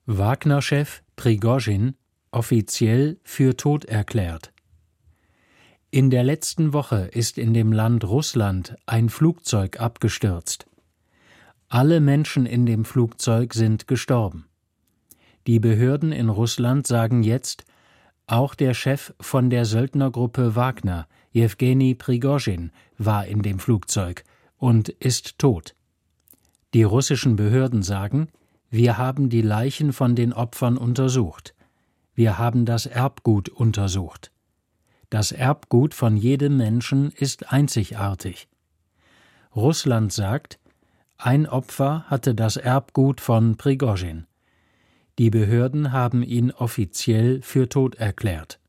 Wagner-Chef Prigozhin offiziell für tot erklärt. In der letzten Woche ist in dem Land Russland ein Flugzeug abgestürzt. Alle Menschen in dem Flugzeug sind gestorben. Die Behörden in Russland sagen jetzt, auch der Chef von der Söldnergruppe Wagner, Jewgeni Prigozhin, war in dem Flugzeug und ist tot. Die russischen Behörden sagen, wir haben die Leichen von den Opfern untersucht. Wir haben das Erbgut untersucht. Das Erbgut von jedem Menschen ist einzigartig. Russland sagt, ein Opfer hatte das Erbgut von Prigozhin. Die Behörden haben ihn offiziell für tot erklärt.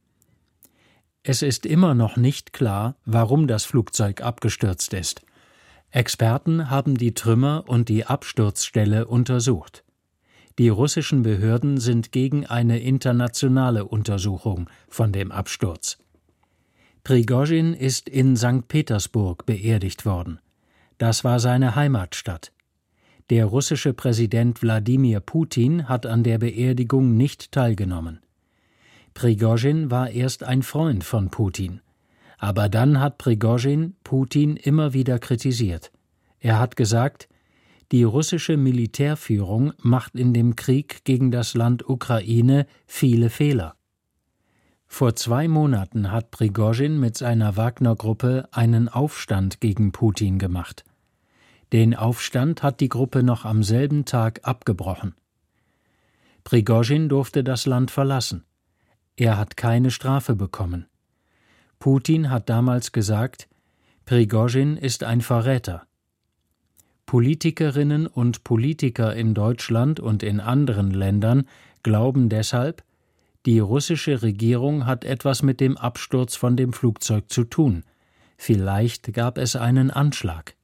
Es ist immer noch nicht klar, warum das Flugzeug abgestürzt ist. Experten haben die Trümmer und die Absturzstelle untersucht. Die russischen Behörden sind gegen eine internationale Untersuchung von dem Absturz. Prigozhin ist in St. Petersburg beerdigt worden. Das war seine Heimatstadt. Der russische Präsident Wladimir Putin hat an der Beerdigung nicht teilgenommen. Prigozhin war erst ein Freund von Putin. Aber dann hat Prigozhin Putin immer wieder kritisiert. Er hat gesagt, die russische Militärführung macht in dem Krieg gegen das Land Ukraine viele Fehler. Vor 2 Monaten hat Prigozhin mit seiner Wagner-Gruppe einen Aufstand gegen Putin gemacht. Den Aufstand hat die Gruppe noch am selben Tag abgebrochen. Prigozhin durfte das Land verlassen. Er hat keine Strafe bekommen. Putin hat damals gesagt, Prigozhin ist ein Verräter. Politikerinnen und Politiker in Deutschland und in anderen Ländern glauben deshalb, die russische Regierung hat etwas mit dem Absturz von dem Flugzeug zu tun. Vielleicht gab es einen Anschlag.